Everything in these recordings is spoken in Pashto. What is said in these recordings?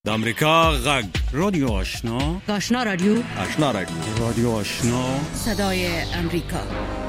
د امریکا غږ رادیو آشنا آشنا رادیو رادیو آشنا صدای امریکا.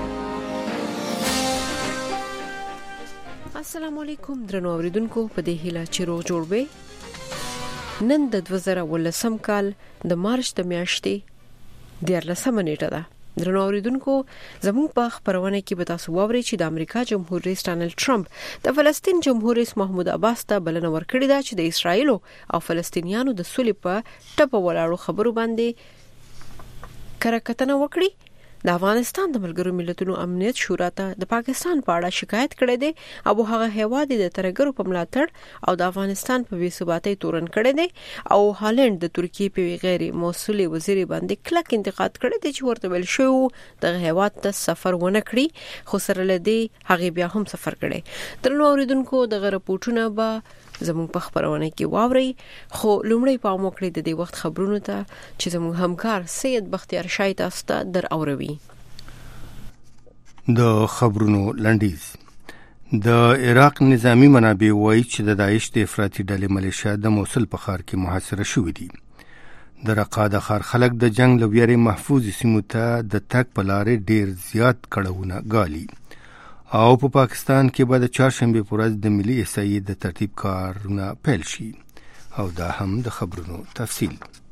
السلام علیکم درنو اوریدونکو، په دې هیله چې روغ جوړ وئ. نن د 2018 کال د مارچ د میاشتې 14 نیټه ده. درنو اوریدونکو، زموږ په خبرونه کې به تاسو واورئ چې د امریکا جمهور رئیس ډانلډ ټرمپ د فلسطین جمهور رئیس محمود عباس ته بلنه ورکړې ده چې د اسرایل او فلسطینیانو د سولې په ټپه ولاړو خبرو باندې کړکتنه وکړي. د افغانستان د ملګرو ملتونو امنیت شورا ته د پاکستان په اړه شکایت کړی دی او هغه هیواد د ترګرو په ملاتړ او د افغانستان په بې ثباتۍ تورن کړی دی او هالند د ترکیې په غیر موصول وزیر باندې کلک انتقاد کړی دی چې ورته ویل شو د هیواد ته سفر ونه کړي، خو سره لدی هغه بیا هم سفر کړي. درنو اوریدونکو، د غرپوټونه به زموږ په خبرونه کې واوري، خو لومړی پام وکړئ د دې وخت خبرونو ته چې زموږ همکار سید بختیار شاه تاسو ته در اوروي. د خبرونو لنډیز. د عراق نظامی منابع وایي چې د داعش د افراطي ډلې ملیشیا د موصل په ښار کې محاصره شوې دي. د رقه د ښار خلک د جنگ له ویرې محفوظ سیمو ته د تګ په لارې ډیر زیات کړهونه ګالي او په پاکستان کې به د چهارشنبه پر ورځ د ملي احصایې د ترتیب کارونه پیل شي. او دا هم د خبرونو تفصیل.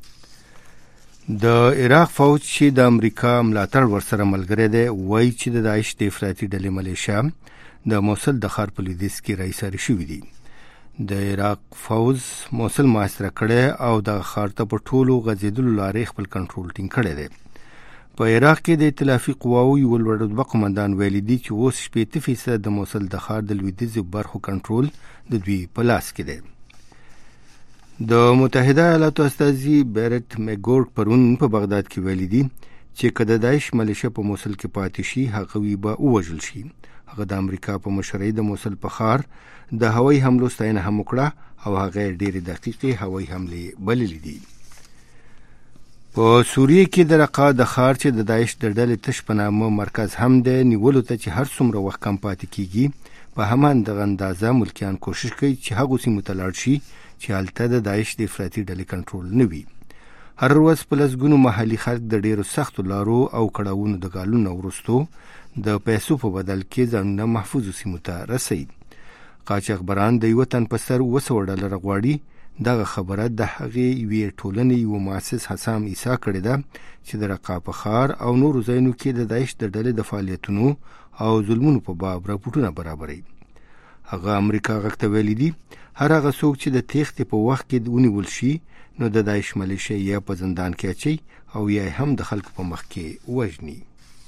د عراق فوج چې د امریکا ملاتړ ورسره ملګری دی وایي چې د داعش د افراطي ډلې ملیشیا د موصل د ښار په لویدیځ کې راایساري شوي دي. د عراق فوج موصل محاصره کړی او د ښار ته په ټولو غځېدلو لارې خپل کنټرول ټینګ کړی دی. په عراق کې د ائتلافي قواو یو لوړ رتبه قومندان ویلي دي چې اوس 80% د موصل د ښار د لویدیځو برخو کنټرول د دوی په لاس کې دی. د متحده ایالاتو استازي بیرت میګورډ پرون په بغداد کې ویلي دي چې که د داعش ملیشیا په موصل کې پاتې شي هغوی به ووژل شي. هغه د امریکا په مشرۍ د موصل په ښار د هوایي حملو ستاینه هم وکړه او هغه ډېرې دقیقې هوایي حملې بللې دي. په سوریه کې د رقه د ښار چې د داعش د ډلې تش په نامه مرکز هم دی نیولو ته چې هر څومره وخت کم پاتې کیږي، په هماندغه اندازه ملکیان کوشش کوي چې هغو سیمو ته لاړ شي چې هلته د داعش د افراطي ډلې کنټرول نه وي. هر ورځ په لسګونو محلي خلک د ډیرو سختو لارو او کړاوونو د ګالونو وروستو د پیسو په بدل کې ځانونه محفوظو سیمو ته رسوي. قاچاقبران د یو تن په سر $200 غواړي. دغه خبره د هغې یوې ټولنې یو مؤسس حسام عیسی کړې ده چې د رقه په ښار او نورو ځایونو کې د داعش د ډلې د فعالیتونو او ظلمونو په باب راپورټونه برابروي. هغه امریکا غږ ته ویلي دي هر هغه څوک چې د تېښتې په وخت کې ونیول شي نو د داعش ملیشیا یا په زندان کې اچي او یا هم د خلکو په مخ کې وژني.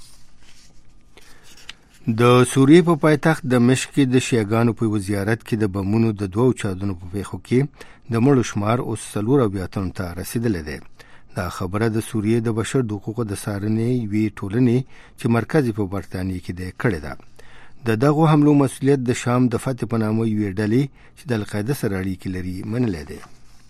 د سوریې په پایتخت دمشق کې د شیعاګانو په یو زیارت کې د بمونو د 2 چاودنو په پیښو کې د مړو شمار اوس 4 ته رسیدلی دی. دا خبره د سوریې د بشر د حقوقو د څارنې یوې ټولنې چې مرکز په برطانیې کې دی کړې ده. د دغو حملو مسؤلیت د شام د فتح په نامه یوې ډلې چې د القاعده سره اړیکې لري منلی دی.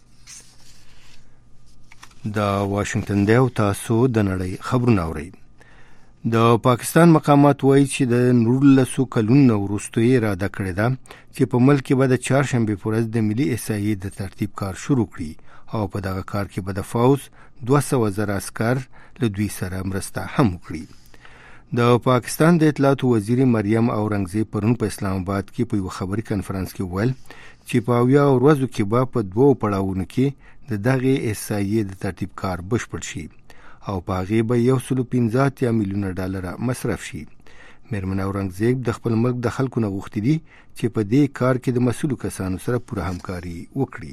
د واشنگټن دی او تاسو د نړۍ خبرونه اورئ. د پاکستان مقامات وایي چې د 19 کلونو وروسته یې اراده کړې ده چې په ملک کې به د چهارشنبې په ورځ د ملي احصایې د ترتیب کار شروع کړي او په دغه کار کې به د فوج 200,000 عسکر له دوی سره مرسته هم وکړي. د پاکستان د اطلاعاتو وزیر مریم اورنګزیب پرون په اسلام آباد کې په یو خبري کانفرنس کې وویل چې په 80 ورځو کې به په 2 پړاوونو کې د دغه احصایې د ترتیب کار بشپړ شي او په هغې به $115 میلیونه مصرف شي. میرمن اورنګزیب د خپل ملک د خلکو نه غوښتي دي چې په دې کار کې د مسؤلو کسانو سره پوره همکاري وکړي.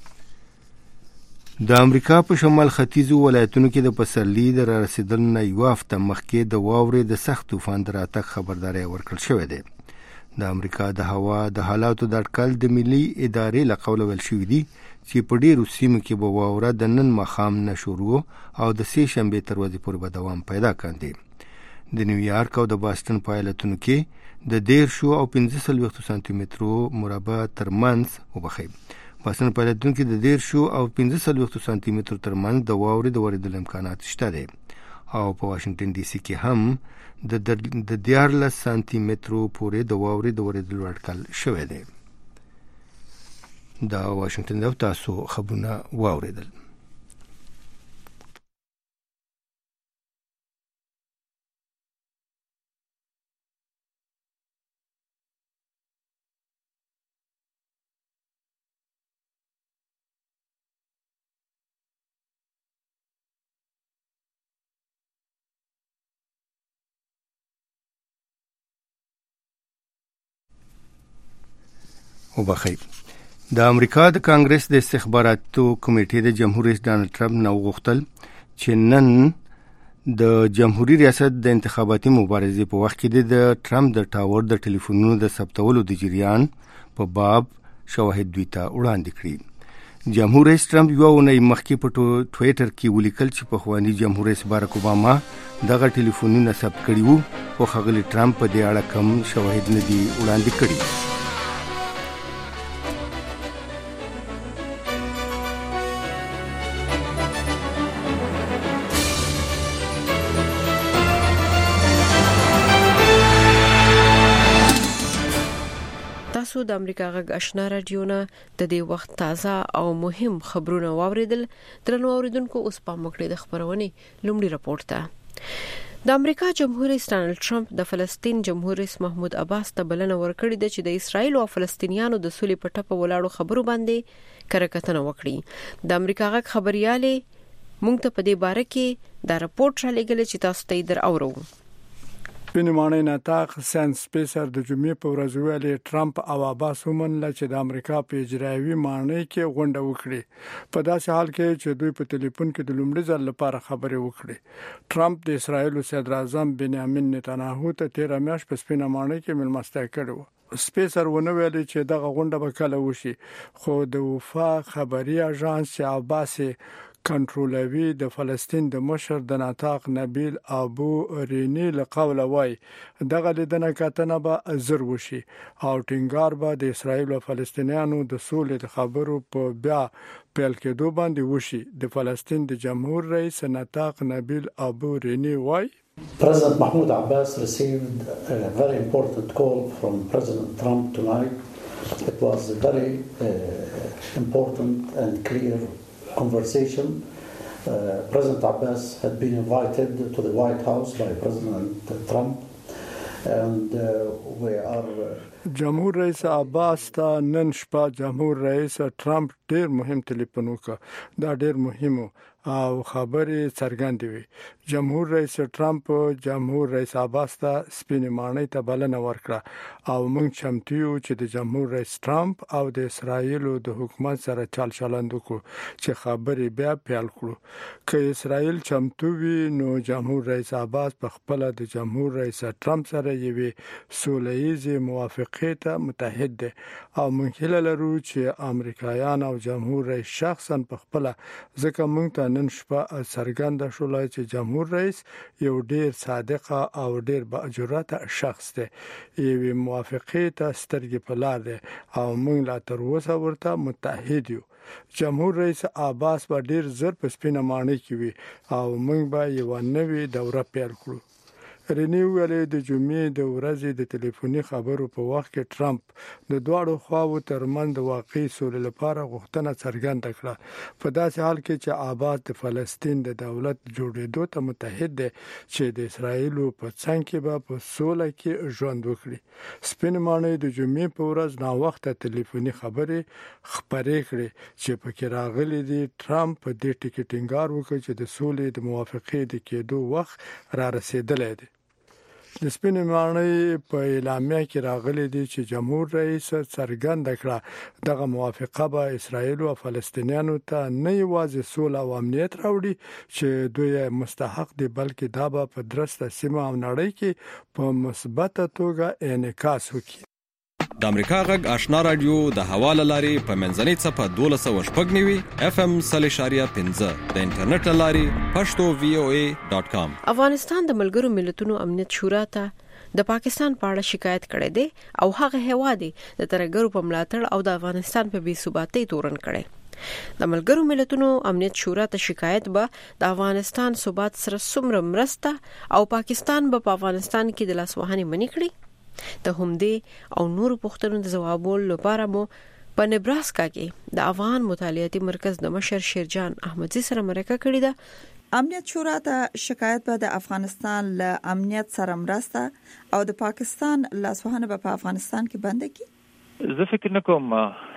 د امریکا په شمال ختیځو ولایتونو کې د پسرلي د رارسېدلو نه یوه هفته مخکې د واورې د سخت طوفان د راتګ خبرداری ورکړل شوی دی. د امریکا د هوا د حالاتو د اټکل د ملي ادارې له قوله ویل شوي دي چې په ډېرو سیمو کې به واوره د نن ماښام نه شروع او د سې شنبې تر ورځې پورې به دوام پیدا کاندي. د نیویارک او د باستن په ایالتونو کې د 13 او 45 سانتي مترو مربع ترمنځ باستن په ایالتونو کې د 13 او 45 سانتي مترو ترمنځ د واورې د ورېدلو امکانات شته دي او په واشنگټن ډي سي کې هم د 14 سانتي مترو پورې د واورې د ورېدلو اټکل شوی دی. د واشنگټن د تاسو خبرونه واوریدل. وبخیر. د امریکا د کانګرس د استخباراتو کمیټې د جمهور رئیس ډانلډ ټرمپ نو غوښتل چې نن د جمهوریت ریاست د انتخاباتي مبارزې په وخت کې د ټرمپ د ټاور د ټلیفونونو د ثبتولو د جریان په باب شواهد دوی ته وړاندې کړي. جمهور رئیس ټرمپ یو اونۍ مخکې په ټوئیټر کې ولیکل چې په خواني جمهور رئیس باراک اوباما دغه ټلیفونونه ثبت کړي وو، خو ښاغلي ټرمپ په دې اړه کوم شواهد نه دي وړاندې کړي. تاسو د امریکا غږ آشنا رادیو نه د دې وخت تازه او مهم خبرونه واوریدل. درنو اوریدونکو، اوس په موږ د خبرونه لومړی راپور ته. د امریکا جمهور رئیس ډانلډ ټرمپ د فلسطین جمهور رئیس محمود عباس ته بلنه ورکړې ده چې د اسرایل او فلسطینیانو د سولې په ټاپه ولاړو خبرو باندې کړکتنه وکړي. د امریکا غږ خبرياله موږ ته په دې باره کې دا راپورټ را لګل چې تاسو ته در اورو. بنیمانه نتاق سن سپیسر د جمعې په ورځ ویلي ټرمپ او عباس ومنله چې د امریکا په اجرایوي مانۍ کې غونډه وکړي، په داسې حال کې چې دوی په ټلیفون کې د لومړي ځل لپاره خبرې وکړي. ټرمپ د اسرایل صدر اعظم بنیامین نتنیاهو ته 13 میاشتې په سپینه مانۍ کې ملمستیا کړې و. سپیسر ونه ویلي چې دغه غونډه به کله وشي، خو د وفا خبري اژانس چې عباس کنټرولوي د فلسطین د مشر د نطاق نبیل ابو رینی لقوله وای دغه لیدنه کتنه به زر وشي او ټینګار به د اسرایل او فلسطینیانو د سولې د خبرو په بیا پیل کېدو باندې وشي. د فلسطین د جمهور رئیس نطاق نبیل ابو رینی وای President Mahmoud Abbas received a very important call from President Trump tonight. It was a very important and clear conversation. President Abbas had been invited to the White House by President Trump and we are جمهور رئیس عباس ته نن شپه جمهور رئیس ټرمپ ډیر مهم ټلیفون وکړ. دا ډیر مهم او خبرې څرګندې وي. جمهور رئیس ټرمپ جمهور رئیس عباس ته سپینې مانۍ ته بلنه ورکړه او موږ چمتو یو چې د جمهور رئیس ټرمپ او د اسرایل د حکومت سره چال چلند وکړو چې خبرې بیا پیل کړو. که اسرایل چمتو وي نو جمهور رئیس عباس په خپل د جمهور رئیس ټرمپ سره یوه سوله‌ایزه موافقه ته متحد دي او موږ هیله لرو چې امریکایان او جمهور رئیس شخصا په خپل ځکه موږ ته نن شپه څرګنده شول چې جمهور رئیس یو ډیر صادق او ډیر باجرته شخص دی. یوه موافقه ته سترګې په لار دی او موږ لا تر اوسه ورته متحد یو. جمهور رئیس عباس به ډیر زر په سپینه مانۍ کې وي او موږ به یو نوې دوره پیل کړو. رینی ویلي د جمعې د ورځې د ټلیفوني خبرو په وخت کې ټرمپ د دواړو خواو ترمنځ د واقعي سولې لپاره غوښتنه څرګنده کړه، په داسې حال کې چې عباس د فلسطین د دولت جوړېدو ته متحد دی چې د اسرایل په څنګ کې به په سوله کې ژوند وکړي. سپین مانۍ د جمعې په ورځ نا وخت ټلیفوني خبرې خبرې کړې چې پکې راغلي دي ټرمپ په دې ټکی ټینګار وکړ چې د سولې د موافقې د کېدو وخت را رسیدلی دی. د سپینې مانۍ په اعلامیه کې راغلي دي چې جمهور رئیس څرګنده کړه دغه موافقه به اسرایل او فلسطینیانو ته نه یوازې سوله او امنیت راوړي چې دوی مستحق دي، بلکې دا به په درسته سیمه او نړۍ کې په مثبت توګه انعکاس وکړي. د امریکا غږ آشنا رادیو د حواله لاري په منځنۍ صفه 1290 FM 3.15 د انټرنیټ لاري pashto.voa.com. افغانستان د ملګرو ملتونو امنیت شورا ته د پاکستان په اړه شکایت کړی دی او هغه هیواد د ترګرو په ملاتړ او د افغانستان په بې ثباتۍ تورن کړي. د ملګرو ملتونو امنیت شورا ته شکایت به د افغانستان ثبات سره څومره مرسته او پاکستان به په افغانستان کې د لاسوهنې منې کړي. د همدې او نورو پوښتنو د جوابولو لپاره مو په نبراسکا کې د افغان مطالعاتي مرکز د مشر شیرجان احمدزي سره مرکه کړې ده. امنیت شورا ته شکایت به د افغانستان له امنیت سره مرسته او د پاکستان لاسوهنه په افغانستان کې بند کی. زه فکر نکوم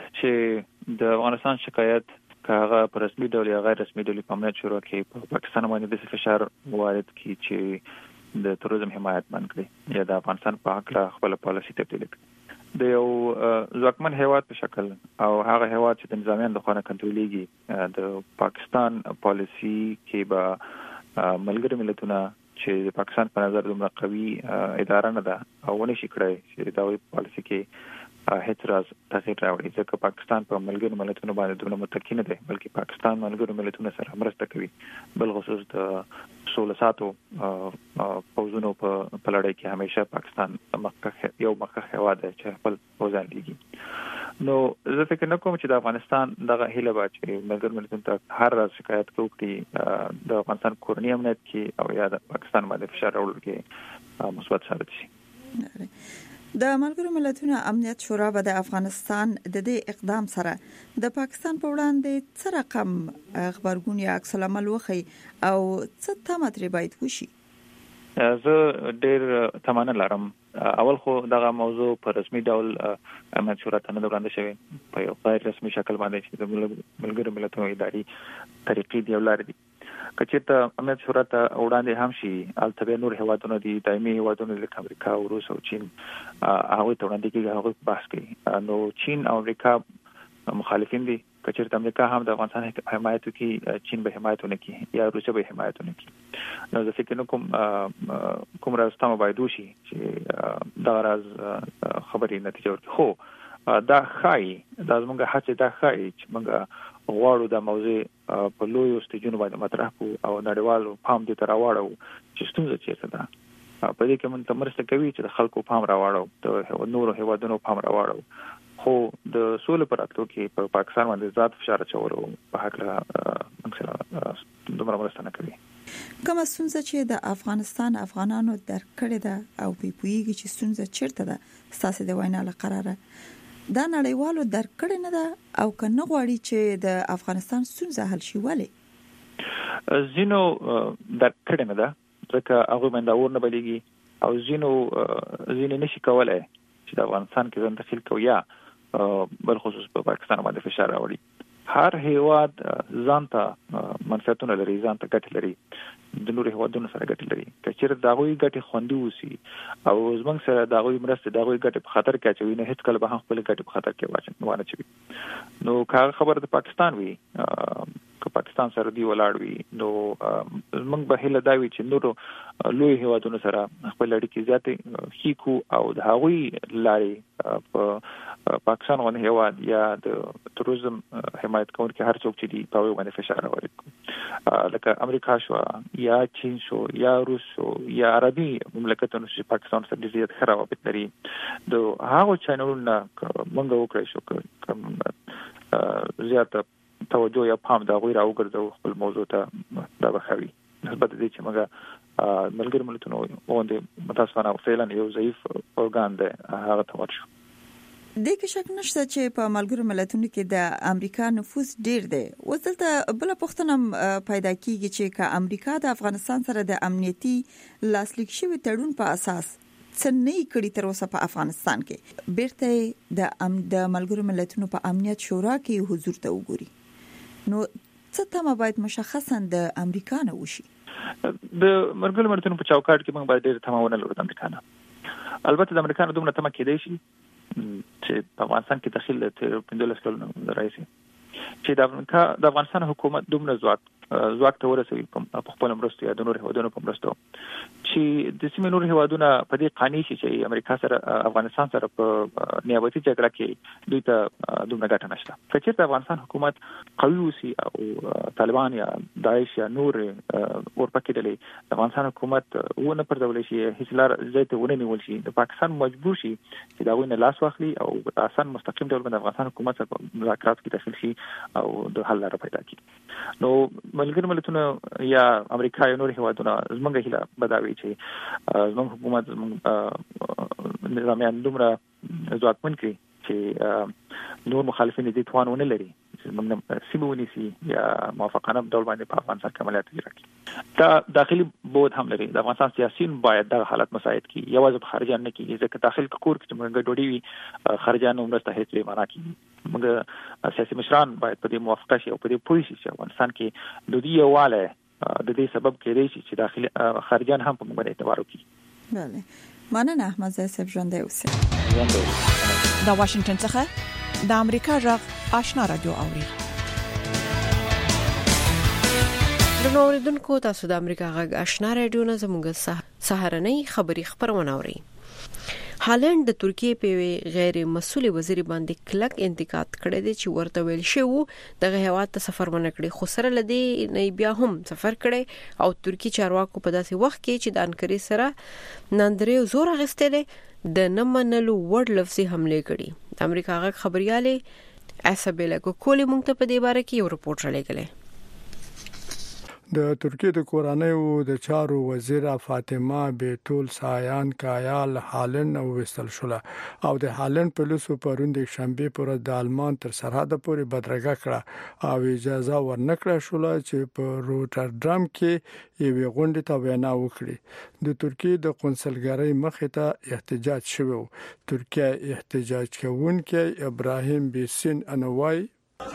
چې د افغانستان شکایت کاغه پر رسمي ډول یا غیر رسمي ډول په امنیت شورا کې په پاکستان باندې د فشار وارد کی چې د تروریزم حمایت باندې کړي یا د افغانستان په حق لا خپل پالیسي تبدیل کړي. د یو ځواکمن هیواد په شکل او هغه هیواد چې د نظامیان د خانه کنټرولېږي د پاکستان پالیسي کې به ملګری ملتونه چې د پاکستان په نظر دومره قوي اداره نه ده او ونشي کړی چې دا وی پالیسي کې هیڅ راز تغییر راوړي ځکه پاکستان په ملګرو ملتونو باندې دومره متکی نه دی بلکې پاکستان ملګرو ملتونو سره مرسته کوي بل خصوص د 16 ساتو پوزونو په لړۍ کې همیشه پاکستان مخکښ هیواد دی چې خپل پوزان لګي. نو زه فکر نکوم چې د افغانستان دغه هیله به چې ملګرو ملتونو ته هر راز شکایت وکړي د افغانستان کورنی امنیت کې او یا د پاکستان باندې فشار راوړل کې مثبت ثابت شي. د ملګرو ملتونو امنیت شورا به د افغانستان د دې اقدام سره د پاکستان په وړاندې څه رقم خبرګون یا عکس العمل وخی او څه تماتري باید وشي. زه ډېر تمانه لرم. اول خو دغه موضوع په رسمي ډول امنیت شورا ته نه وړاندې شوی په یو غیر رسمي شکل باندې چې د ملګرو ملتونو اداري طریقې دی ولر دي. کچېته امنیت شورا ته وړاندې هم شي البته نور هیوادونو دي دایمي هیوادونو لکه امریکا او روس او چین هغه ته وړاندې کېږي هغه بحث کوي. نو چین او امریکا مخالفین دي. کچېته امریکا هم د افغانستان حمایت کوي چین به حمایت نه کوي یا روسیا به حمایت نه کوي. نو زه فکر کوم راز تاسو باید وشي چې دا راز خبرې نتیجه ورکړي. خو دا خای د زمونږ هڅه دا خای چې موږ غواړو د موضوع په لویو سټیجونو باندې مطرح کړو او نړیوالو پام دې ته راوړو چې ستونزه چیرته ده. په دې کې موږ مرسته کوي چې د خلکو پام راوړو د نورو هیوادونو پام راوړو. خو د سولې پر اتلو کې په پاکستان باندې ذات فشار چورو په حق له موږ دومره مرسته نه کوي. کومه ستونزه چې د افغانستان افغانانو درک کړې ده او په پویږي چې ستونزه چیرته ده ستاسو د وینا لپاره دا نړیوالو درک کړی نه ده او کنه غواړي چې د افغانستان ستونزه حل شي ولی زینو درک کړی نه ده ځکه هغه منداور نه بلېږي او زینو نشي کولای چې د افغانستان کې ځان داخل کوي یا بل خصوص په پاکستان باندې فشار راوړي. هر هیواد ځانته منفعتونه لري ځانته ګټه لري د نورو هیوادونو سره ګټه لري. کچېر داغوي ګټه خوندي وسی او زمونږ سره داغوي مرسته داغوي ګټه په خطر کې اچوي نه هیڅ کله به خپل ګټه په خطر کې واچوي نو کار خبر د پاکستان وی که پاکستان سره دی ولاړ وي نو موږ به هله دا وی چې نورو لوی هیوادونو سره خپل اړیکې زیاتې خېکو او د هغوی لارې په پاکستان باندې هیواد یا د تروریزم حمایت کوونکي هر څوک چې دی په وی باندې فشار راوړي لکه امریکا شو یا چین شو یا روس شو یا عربي مملکتونو چې پاکستان سره ډېر خراب لري د هغه چینلونو موږ وکړای شو کوم زیاته توجه یا پام دا غوړ او ګرځو خپل موضوع ته دا بخوي نسبت دې چې موږ ملګری ملتونو باندې متاسفانه فعلا یو ضعیف اورګان دی هغه ته ورشو. د کې شک نشته چې په ملګرو ملتونو کې د امریکا نفوذ ډیر دی. وځلته بل پښتنه پیدا کیږي چې که امریکا د افغانستان سره د امنیتي لاسلیک شوی تړون په اساس څنګه کړي تر اوسه په افغانستان کې بیرته د ملګرو ملتونو په امنیت شورا کې حضور ته وګوري نو څه تمه باید مشخصا د امریکا نه وشي. د ملګرو ملتونو په چوکاټ کې موږ باید ډېر تماونه لرو د امریکا نه. البته د امریکا نه دومره تمه کېدای شي چې په افغانستان کې داخل ته 15 کلونو راځي چې د افغانستان حکومت دومره ځواک ته ورسوي په خپل مرستو یا د نور هیوادونو په مرستو چې د سیمې نور هیوادونه په دې قانع شي چې امریکا سره افغانستان سره په نیابتي جګړه کې دوی ته دومره ګټه نشته. چې د افغانستان حکومت قوي وسی او طالبان یا داعش یا نور ورپکې ډلې د افغانستان حکومت ونه پردول شي هیڅ لار ځای ته ونه نیول شي د پاکستان مجبور شي چې دا وینه لاس واخلي او آسان مستقیم ډول د افغانستان حکومت سره مذاکرات کې داخل شي او د حل لاره پیدا کړي. نو ملګری ملتونه یا امریکا یا نور هیوادونه زمونږ هیله بداوي چې زموږ حکومت نظامیان دومره ځواکمن کړي چې نور مخالفین دې توانونه لري چې موږ سیمونی سي یا موافقانه ډول باندې په افغانستان کې عملیات اجرا کړي. دا داخلي بود هم لري. د افغانستان سیاسيون باید د حالت مساعد کی یوازې په خارجان نه کیږي ځکه داخل کور کې موږ ډوډۍ وي خارجانو مرسته هیڅ لري معنا کی موږ سیاسي مشران باید په دې موافقه شي او په دې پوه شي چې افغانستان کې د دې یواله د دې سبب کېږي چې داخلي خارجان هم په موږ باندې اعتبار وکړي. بله مننه احمد زاهد ژوند اوسه. دا واشنگټن څخه د امریکا جغ آشنا رادیو اوري. د نوریدونکو تاسو د امریکا غږ آشنا رادیو نه زموږ سهارنۍ خبری خبرونه اوري. هالند د ترکیه په غیر مسؤل وزیر باندې کلک انتقاد کړی دی چې ورته ویل شوی د هیواد ته سفر ونه کړي خو سره لدی نه بیا هم سفر کړي او ترکی چارواکو په داسې وخت کې چې د انکری سره نندري زور غستلې د نمنلو ورډ لفظي حمله کړي. د امریکا غږ خبرياله اسابیلا کولی مونږ ته په دې باره کې یو رپورت را لګلې. د ترکیه د کورانیو د چارو وزیر فاطمه بیتول سایان کایال هالند او وستل شوله او د هالند پولیسو پروند شنبه پر د آلمان تر سرحد پورې بدرګه کړه او اجازه ورنکړه شوله چې په روټردام کې یو غونډه ته وینا وکړي. د ترکیه د قونسلګرۍ مخې ته احتجاج شوی. ترکیه احتجاج کوونکي ابراهیم بیسین انوای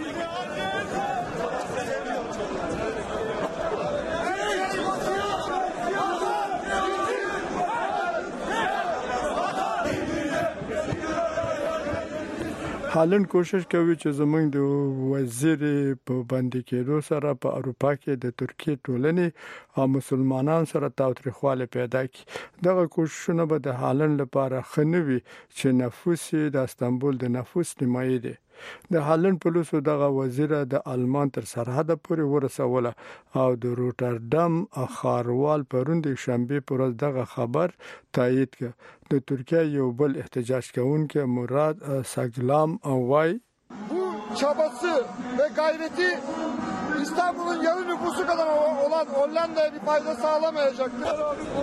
هالند کوشش کوي چې زموږ د وزیر په باندې کېدو سره په اروپا کې د ترکیه ټولنې او مسلمانانو سره تاوتریخواله پیدا کړي. دغه کوششونه به د هالند لپاره خنوي چې نفوس د استانبول د نفوس نیمایي دی. د هالند پولیسو دغه وزیر د آلمان تر سرحد پورې ورسوله او د روټردام خاروال پروند شنبه پر ورځ دغه خبر تایید کړ. د ترکیه یو بل احتجاج کوونکی مراد ساگلام وای bu çabası ve gayreti İstanbul'un yarı nüfusu kadar olan Hollanda'ya bir fayda sağlamayacaktır.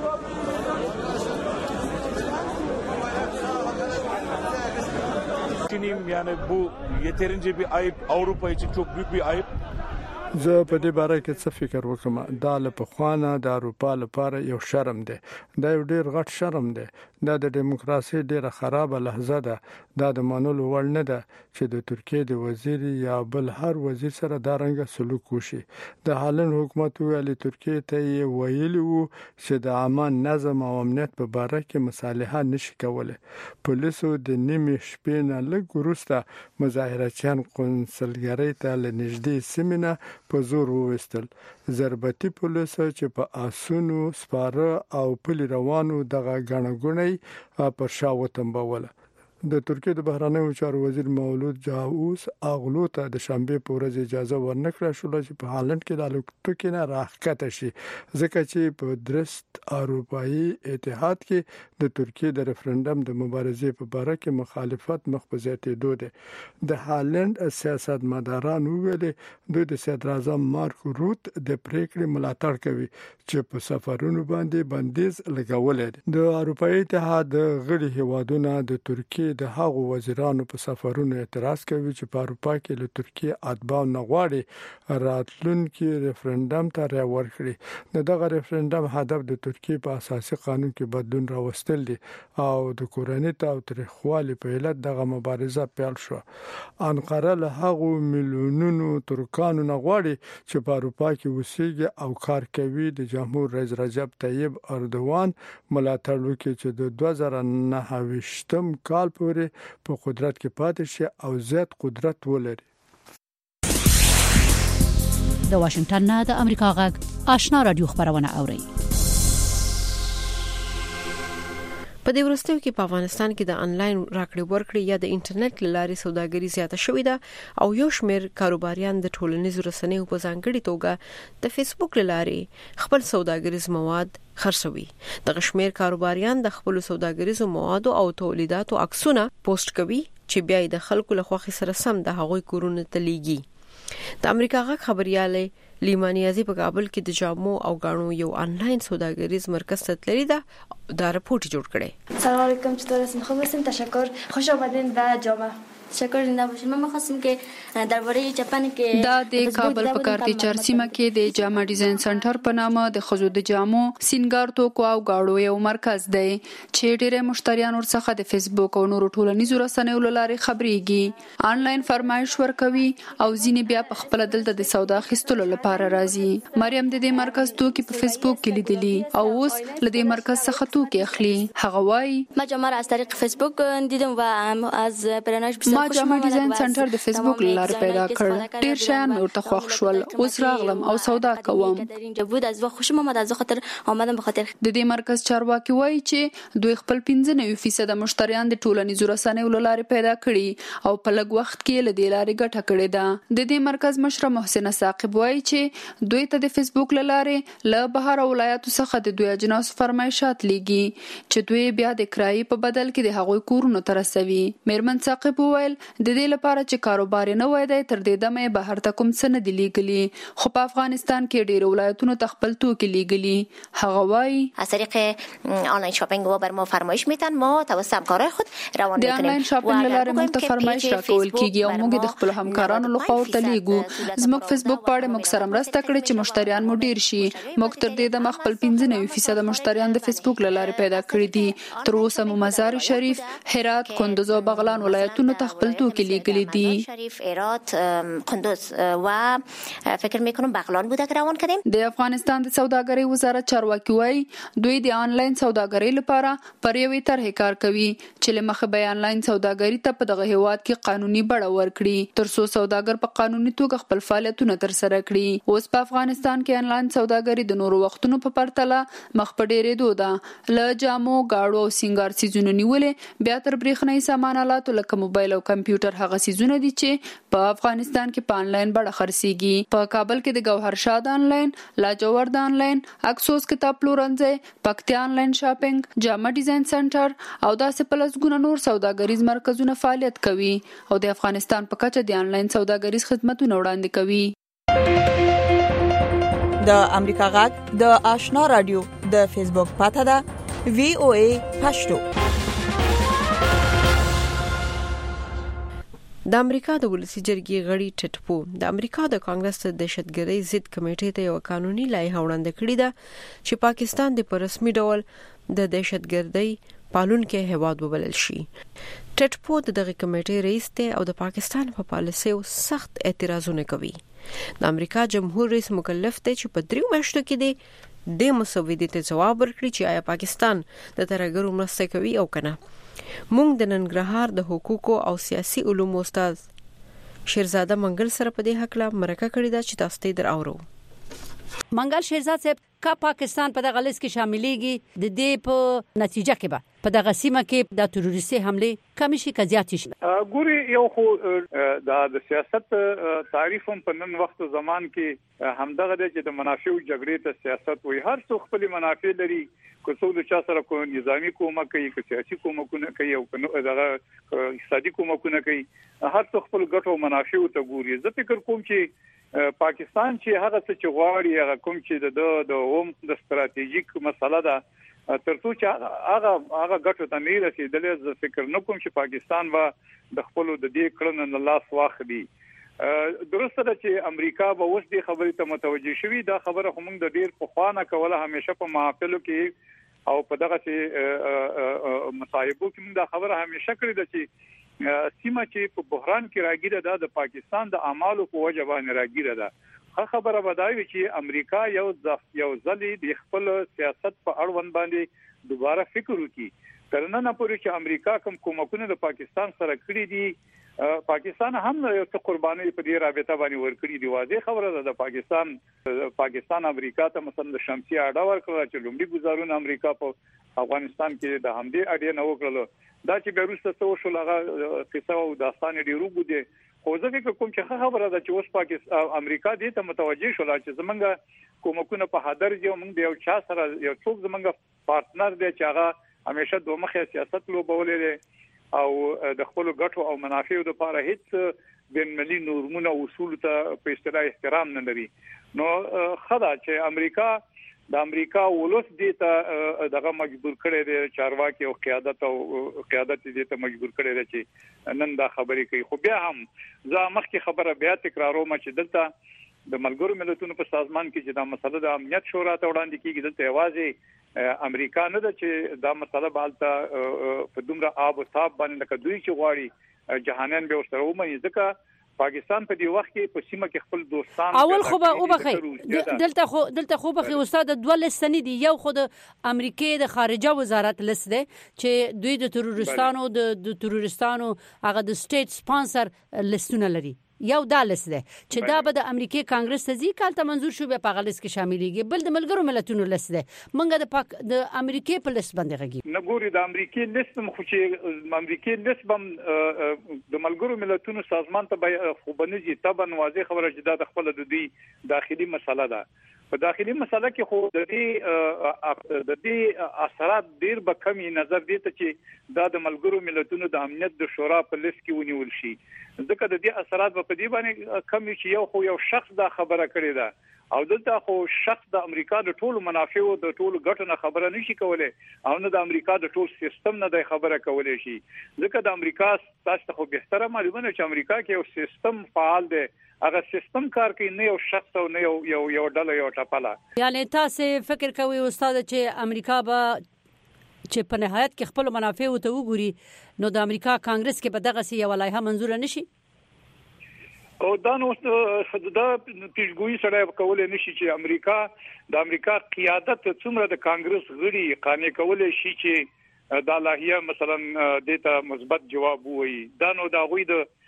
Yani bu yeterince bir ayıp, Avrupa için çok büyük bir ayıp. زه په دې باره کې څه فکر وکم. دا له پخوانه د اروپا لپاره یو شرم دی. دا یو ډیر غټ شرم دی. دا د دیموکراسي ډیره خرابه لحظه ده. دا د منلو وړ نه ده چې د ترکیه د وزیر یا بل هر وزیر سره دا رنګه سلوک وشي. د هالند حکومت ویلي ترکیه ته ویلي وو چې د امان نظم او امنیت په باره کې مصالحه نشي کولای. پولیسو د نیمه شپې نه لږ وروسته مظاهرچیان قونسلګرۍ ته لنږدې سیمینه په زور ووستل. ضربتي پولیس چې په آسونو سپاره او پلی روانو دغه غنغونی پر شا وتمبوله. د ترکیه د بهرنیو چارو وزیر مولود جاووس اغلو ته د شنبه په ورځ اجازه ورنکړه شو چې په هالند کې د الکترونیکي نه راخته شي ځکه چې په درست اروپאי اتحاد کې د ترکیه د ریفرندم د مبارزې په اړه کې مخالفت مخ په زیاتېدو ده. د هالند سیاستمداران ویلي دوی د صدر اعظم مارک روت د پریکړې ملاتړ کوي چې په سفرونو باندې بندیز لګول دي. د اروپאי اتحاد غړي هیوادونه د ترکیه د هغو وزیرانو په سفرونو اعتراض کوي چې په اروپا کې له ترکیه اتباع نه غواړي راتلونکي ریفرندم ته رای ورکړي. دغه ریفرندم هدف د ترکیه په اساسي قانون کې بدلون راوستل دي او د کورنۍ تاوتریخوالي په علت دغه مبارزه پیل شو. انقره له هغو میلیونونو ترکانو نه غواړي چې په اروپا کې وسیږي او کار کوي د جمهور رئیس رجب طیب اردوغان ملاتړ وکړي چې د 2029 کال پورې په قدرت کې پاتې شي او زیات قدرت ولري. د واشنگټن نه د امریکا غږ آشنا رادیو خبرونه اوري. په دې ورستیو کې په افغانستان کې د انلاین راکړې ورکړې یا د انټرنیټ لارې سوداګري زیاته شوې ده او یو شمېر کاروباریان د ټولنیزو رسنیو په ځانګړي توګه د فیسبوک لارې خپل سوداګریز مواد خرڅوي. د شمېر کاروباریان د خپل سوداګریزو موادو او تولیداتو عکسونه پوسټ کوي چې بیا د خلکو له خوښۍ سره سم د هغوی کورونه ته لیږي. د امریکا غږ خبرياله لیمانیازي په کابل کې د جامو او غاڼو یو آنلاین سوداګریز مرکز تطلری دا رپورت جوړ کړي. سلام علیکم، چطور هستین؟ خوب هستین؟ تشکر، خوش آمدین به جامه تشکر زنده باشید. من می‌خواستم که درباره ژاپن کې دا د کابل په کارتي چارسیمه کې د جامه ډیزاین سنټر په نامه د خزو د جامو سینګار توکو او گاړو یو مرکز دی چې ډېر مشتریان ورڅخه د فیسبوک او نورو ټولنیزو رسنیو لارې خبريږي، آنلاین فرمایش ورکوي او ځینې بیا په خپل دلته د سودا خستلو لپاره راځي. مریم د دې مرکز توکي په فیسبوک کې لیدلی او اوس له دې مرکز څخه توکي اخلي. هغه وايي ما جامه را از طریق فیسبوک دیدم و از پرانش بسیار ما جامه ډیزاین سنټر د فیسبوک لاره پیدا کړ. ډېر شیان ورته خوښ شول. اوس راغلم او سودا کوم. اینجا بود از خوشم اومد، از خاطر آمدم به خاطر د دې مرکز چارواکي وایي چې دوی خپل 95% مشتریان د ټولنیزو رسنیو لارې پیدا کړي او په لږ وخت کې له دې لارې ګټه کړې ده. د دې مرکز مشره محسنه ثاقب وایي چې دوی ته د فیسبوک لارې له بهر ولایتو څخه د دوی اجناس فرمایشات لیږي چې دوی بیا د کرایې په بدل کې د هغوی کورونو ته رسوي. میرمن ثاقب وویل د دې لپاره چې کاروبار نه وای دی تر دې دمه بهر ته کوم څه نه دی لیږلي، خو په افغانستان کې ډېر ولایتونو ته خپل توکي لیږلي. هغه وایي از طریق آنلاین شاپینگ و بر ما فرمایش میتن، ما توسط همکارای خود روانه میکنیم. د آنلاین شاپینگ لاره موږ ته فرمایش راکول کیږي او موږ د خپل همکارانو لخوا ورته لیږو. زموږ فیسبوک پاڼه موږ سره مرسته کړې چې مشتریان مو ډیر شي. موږ تر دې د خپل 95% مشتریان د فیسبوک لاره پیدا کړی دي. تر اوسه مو مزار شریف، هرات، کندوز او بغلان ولایتونو ته خپل توکي لیږلي دي. شریف، هرات، کندوز و فکر میکنم بغلان بوده که روان کردیم. د افغانستان د سوداګرۍ وزارت چارواکي وایي دوی د آنلاین سوداګرۍ لپاره پر یوې طرحې کار کوي چې له مخې به آنلاین سوداګرۍ ته په دغه هیواد کې قانوني بڼه ورکړي ترڅو سوداګر په قانوني توګه خپل فعالیتونه ترسره کړي. اوس په افغانستان کې آنلاین سوداګرۍ د نورو وختونو په پرتله مخ په ډېرېدو ده. له جامو، گاړو او سینګار سیزونو نیولې بیا تر برېښنايي سامان آلاتو لکه موبایل او کمپیوټر هغه سیزونه دي چې په افغانستان کې په آنلاین بڼه خرڅېږي. په کابل کې د ګوهر شاد آنلاین، لاجورد آنلاین، اکسوس کتاب پلورنځي، پکتیا آنلاین شاپینګ، جامه ډیزاین سنټر او داسې په لسګونه نور سوداګریز مرکزونه فعالیت کوي او د افغانستان په کچه د آنلاین سوداګریز خدماتونه وړاندې کوي. د امریکا غږ د آشنا رادیو د فیسبوک پاته ده VOA پښتو. د امریکا د ولسی جرګې غړي ټټپو د امریکا د کانګرس د دهشتګردۍ ضد کمیټې ته یو قانوني لایحه وړاندې کړې ده چې پاکستان د رسمي ډول د دهشتګردۍ پالونکو هیواد وبلل شي. ټټپو دغه کمیټې رئیس ته او د پاکستان په پالیسیو سخت اعتراضونه کوي. د امریکا جمهور رئیس مکلف دی چې په 3 میاشتو کې د مسودې ته جواب ورکړي چې آیا پاکستان د ترګرو مرسته کوي او کنه. مونږ د ننګرهار د حقوقو او سیاسي علومو استاد شیرزاده منګل سره په دې حق لا مرکه کړې ده چې تاسو ته دراورو. منګل شیرزاد صاحب کا پاکستان په دغه لیست کې شاملېږي د دې په نتیجه کې به په دغه سیمه کې د تروریستي حمله کم شي که زیات شي. ګوري یو خو د سیاست تعریف هم په نن وخت زمان کې همدغه چې د منافع جګړې ته سیاست وي. هر څوک خپل منافع لري، که څوک د چا سره کو نظامی کومک کوي، که سیاسي کومکونه کوي او دغه اقتصادي کومکونه کوي. هر څوک خپل ګټو منافع ته ګوري. زه فکر کوم چې پاکستان چې هغه څه چې غواړي هغه کوم چې د اوم د ستراتیژیک مسله ده ترڅو چې هغه ګټو ته نه رسیدلې. زه فکر نه کوم چې پاکستان به د خپل د دې کړنو نه لاس واخلي. درسته ده چې امریکا به اوس دې خبرې ته متوجه شوي. دا خبره هم د ډیر په خوانه کوله همیشه په محافلو کې او په دغه چې مصاحبو کې دا خبره همیشه کړې ده چې سیمه چې په بحران کې راګیره ده د پاکستان د اعمالو په وجه باندې راګیره ده. خبره بدایي چې امریکا یو ځلې د خپل سیاست په اړوند باندې دوباره فکر وکړي. تر نن پورې چې امریکا کومکونه د پاکستان سره کړی دي، پاکستان هم یو څه قرباني په دې رابطه باندې ورکړي دي. واضح خبره ده د پاکستان امریکا ته مثلا د شمسي اډه ورکړه چې لومړي گزارونه امریکا په افغانستان کې د همدې اډې نه وکړل. دا چې بیروسته څه شو هغه قصه او داستان ډیرو بده. خو ځکه کوم چې خبره ده چې اوس پاکستان امریکا دې ته متوجه شول چې زمونږ کومکونه په حاضر دي او موږ د یو چا سره یو څوک زمونږ پارټنر دی چې هغه همیشه دوه مخه سیاست لوبولې او د خپل ګټو او منافعو لپاره هیڅ بین‌المللي نورمونه او اصول ته په اصطلاح احترام نه لري. نو خدا چې امریکا د امریکا ولوس دې ته دغه مجبور کړي دي چارواکي او قیادت دې ته مجبور کړي دي چې نن دا خبرې کوي. خو بیا هم زه مخکې خبره بیا تکراروم چې دلته د ملګرو ملتونو په سازمان کې چې دا مسله د امنیت شورا ته وړاندې کیږي، دلته یوازې امریکا نه ده چې دا مسله بالته په دومره آب او تاب باندې لکه دوی چې غواړي جهانیان به ورسره ومني، ځکه پاکستان په دې وخت کې په سیمه کې خپل دوستان اول خو به وبخي دلته خو بخي استاد دوه لسنی دي، یو خو د امریکای د خارجه وزارت لست ده چې دوی د تروریستانو هغه د سټیټ سپانسر لستونه لري، یو دا لست ده چې دا به د امریکای کانګرس ته ځي کال ته منزور شو به په غلیس کې شاملېږي. بل د ملګرو ملتونو لست ده، منګه د امریکای په لست باندې غږی نه ګوري د امریکای لست مخ چې امریکای لست بم د ملګرو ملتونو سازمان ته خو بنځي تبا واضح خبره چې دا د خپل د دوی داخلي مسله ده. په داخلي مسله کې خو د دې اثرات ډیر به کمی نظر دي ته چې دا د ملګرو ملتونو د امنیت د شورا په لیست کې ونیول شي، ځکه د دې اثرات په دې باندې کمی چې یو شخص دا خبره کړې ده او دلته خو شخص د امریکا د ټولو منافع او د ټولو ګټو نه خبره نشي کولای او نه د امریکا د ټول سیستم نه د خبره کولای شي، ځکه د امریکا تاسو ته خو به تر معلومه چې امریکا کې یو سیستم فعال دی، هغه سیستم کار کوي، نه یو شخص او نه یو ډله یو ټاپاله. یعنی تاسو فکر کوئ استاد چې امریکا به چې په نهایت کې خپل منافع او ته وګوري نو د امریکا کانګرس کې به دغه سی یو لایحه منزور نشي؟ او دا نو دا پیشګوئی سره کولای نشي چې د امریکا قیادت څومره د کانګرس غړي قانع کولای شي چې دا لایحه مثلا دته مثبت جواب وایي. دا نو دا غوي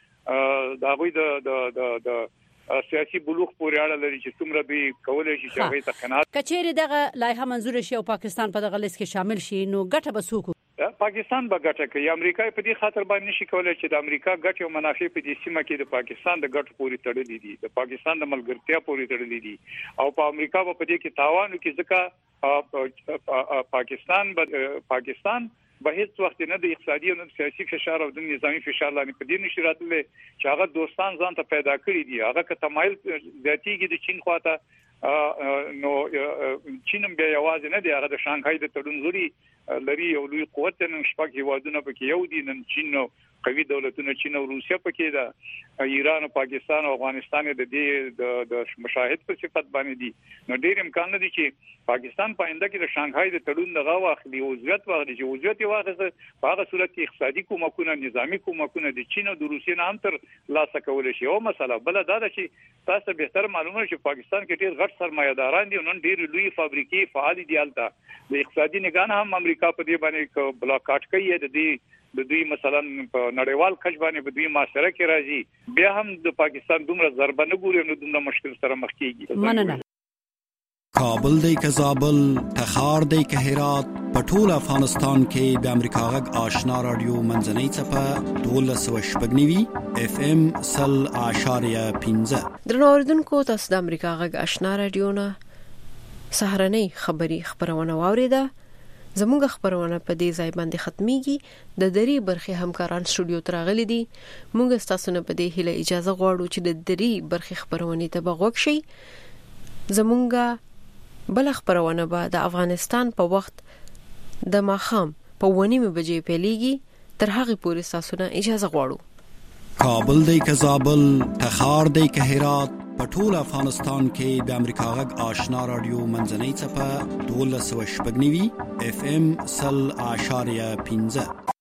د سیاسي بلوغ پورې اړه لري چې څومره به کولای شي چې هغه ته قناعت کچېره دغه لایحه منزور شي او پاکستان په دغه لیست کې شامل شي نو ګټه به څوک؟ پاکستان به ګټه کوي. امریکا په دې خاطر باندې نشي کولای چې د امریکا ګټه او منافع په دې سیمه کې د پاکستان د ګټو پورې تړلې دي، د پاکستان د ملګرتیا پورې تړلې دي او په امریکا په دې کې تاوان کې ځکه پاکستان به هیڅ وخت نه د اقتصادي او سیاسي فشار او د نظامی فشار لاندې په دې نشي راتللی چې هغه دوستان ځان ته پیدا کړی دي. هغه که تمایل ذاتيږي د چین خواته نو چینم بیا یوازې نه دی، هغه د شانګهای د تړون غړي لري او لوی قوت نن شپږ هیوادونه پکې یو دي، نن چین او قوي دولتونه چین او روسیا پکې ده، ایران او پاکستان او افغانستان د دې د مشاهد په صفت باندې دي. نو ډیر امکان لري چې پاکستان پاینده کې د شانګهای د تړون دغه واخلي او عضویت واخلي، چې عضویت واخلي په هغه صورت کې اقتصادي کومکونه نظامی کومکونه د چین او د روسیا نه هم تر لاسه کول شي. او مسله بل دا ده چې تاسو به تر معلومه چې پاکستان کې ډیر غټ سرمایه‌داران دي، نن ډیر لوی فابریکې فعال دي، البته د اقتصادي نگاه هم امریکا په دې باندې بلاکاټ کوي د دوی مثلا په نړیوال کچ باندې په دوی معاشره کې راځي، بیا هم د پاکستان دومره ضربه نه ګوري نو دومره مشکل سره مخ کیږي. مننه. کابل دی که زابل، تخار دی که هرات، په ټول افغانستان کې د امریکا غږ آشنا رادیو منځنۍ څپه 1290 FM 0.15. درنو اوریدونکو تاسو د امریکا غږ آشنا رادیو نه سهارنۍ خبری خبرونه واوریده. زموږ خبرونه په دې ځای باندې ختميږي. د دری برخه همکاران سټوډیو ته راغلي دي. موږ تاسو نه په دې هیله اجازه غواړو چې د دری برخه خبرونه ته بغوښ شي. زموږ بل خبرونه به د افغانستان په وخت د ماخام په 1:30 بجې پیلېږي. تر هغه پورې تاسو نه اجازه غواړو. کابل دی که زابل، تخار دی که هرات، په ټول افغانستان کې د امریکا غږ آشنا رادیو منځنۍ څپه 1290 FM 0.15.